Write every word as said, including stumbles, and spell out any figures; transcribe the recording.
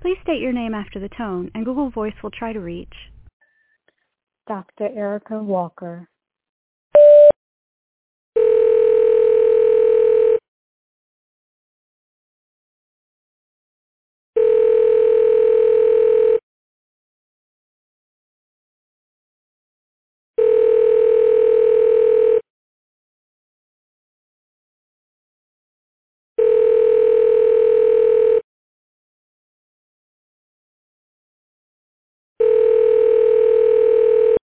Please state your name after the tone, and Google Voice will try to reach Doctor Erica Walker.